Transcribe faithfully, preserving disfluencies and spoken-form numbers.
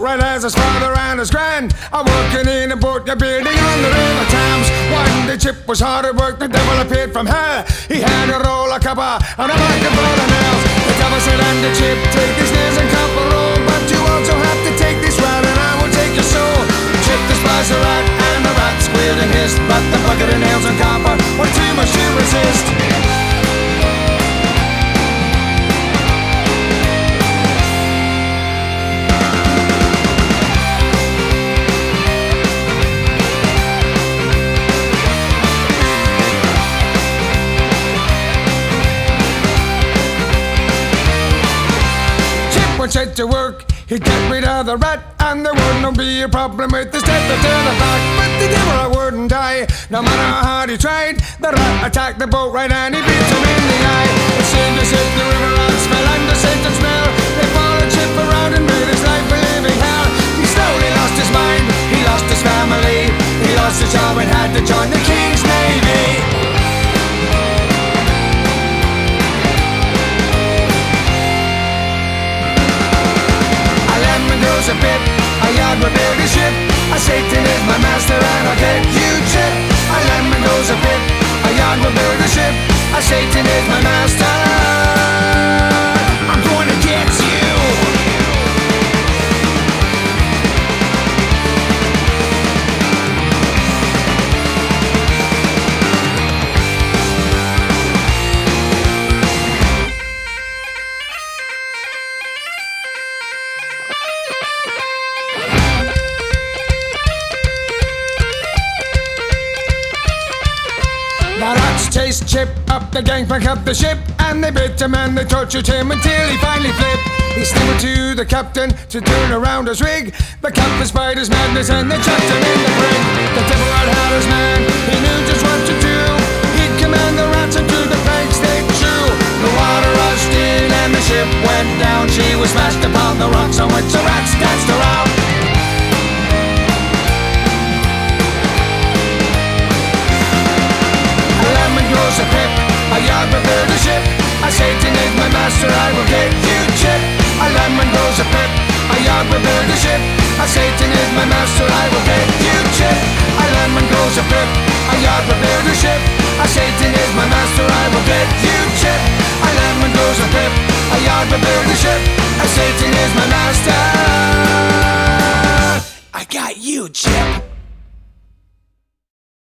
right as his father and his grand are working in a boat, you're building on the river Thames. One day Chip was hard at work, the devil appeared from hell. He had a roll of copper and a bucket full of nails. The devil said unto Chip, take these nails and copper roll, but you also have to take this rat and I will take your soul. Chip despised the rat and the rat squealed and hissed, but the bucket of nails and copper were too much to resist. Set to work, he'd get rid of the rat, and there wouldn't be a problem with the step to turn the back. But the devil wouldn't die, no matter how hard he tried. The rat attacked the boat right and he beat him in the eye. It seemed as if the river rats fell under Satan's spell. They followed Chip around and made his life a living hell. He slowly lost his mind, he lost his family, he lost his job and had to join the King's Navy. A bit, a yard will build a ship. A Satan is my master and I'll get you Chip. A lemon goes a bit, a yard will build a ship. A Satan is my master. I'm going to get you. The rats chased Chip up the gangplank of the ship, and they bit him and they tortured him until he finally flipped. He stammered to the captain to turn around his rig. The captain spied his madness and they chucked him in the brig. The devil had had his man, he knew just what to do. He'd command the rats into the planks they chew. The water rushed in and the ship went down. She was smashed upon the rocks on which the rats danced around. A pip, a yard will build a ship. A Satan is my master, I will get you Chip. A lemon grows a pip, a yard will build a ship. A Satan is my master, I will get you Chip. A lemon grows a pip, a yard will build a ship. A Satan is my master, I will get you Chip. A lemon grows a pip, a yard will build a ship. A Satan is my master. I got you Chip.